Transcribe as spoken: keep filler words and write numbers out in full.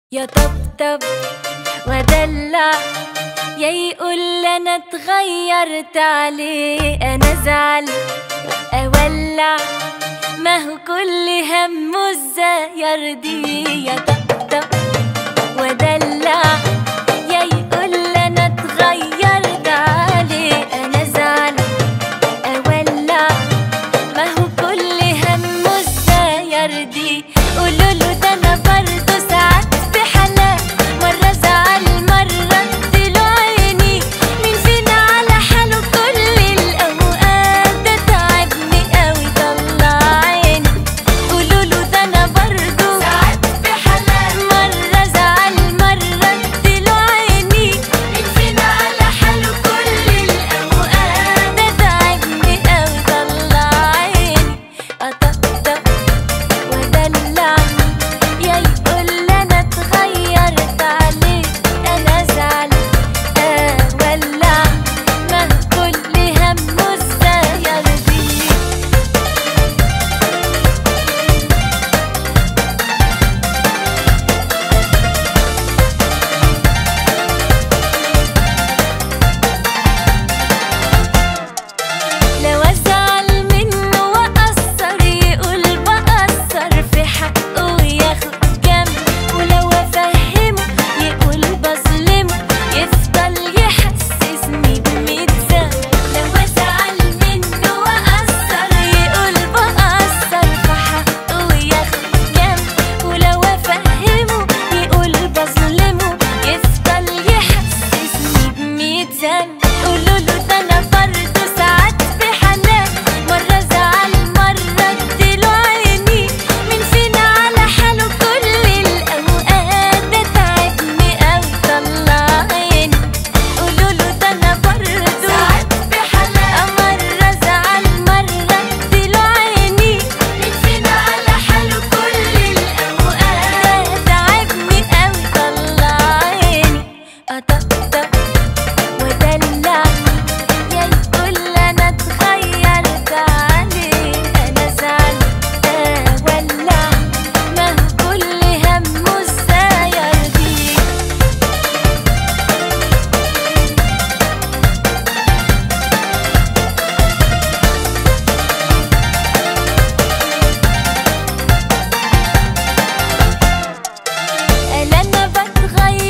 يا طبطب ودلع، يا يقول انا اتغيرت عليه، انا ازعل اولع، ما هو كل همه ازاي يرضيه. يا طبطب ودلع، يا يقول انا اتغيرت عليه، انا ازعل اولع، ما هو كل همه ازاي يرضيه. قولوله ده انا برضه ساعات بحالات، مرة زعل مرة اديله عيني، مين فينا على حاله كل الاوقات، ده تعبني قوي طلع عيني. قولوله ده انا برضه ساعات بحالات، مرة زعل مرة اديله عيني، مين فينا على حاله كل الاوقات، ده تعبني قوي طلع عيني. اطقطق ودلع، يا يقول انا اتغيرت عليه، انا ازعل اولع، ما كل همه ازاي يرضيه. لو ازعل منه واقصر، يقول بقصر في حقه وياخد جنب، ولو افهمه يقول بظلمه، يفضل يحسسني بميت ذنب. لو ازعل منه واقصر، يقول بقصر في حقه وياخد جنب، ولو افهمه يقول بظلمه، يفضل يحسسني بميت ذنب. قولوله ده انا برضه ساعات بحالات، مرة زعل مرة اديله عيني، مين فينا على حاله كل الاوقات، ده تعبني قوي طلع عيني. قولوله ده انا برضه ساعات بحالات، مرة زعل مرة اديله عيني، مين فينا على حاله كل الاوقات، ده تعبني قوي طلع عيني. اطقطق ودلع، يا يقول انا اتغيرت عليه، انا ازعل اولع، ما هو كل همه ازاي يرضيه. قال انا بتغير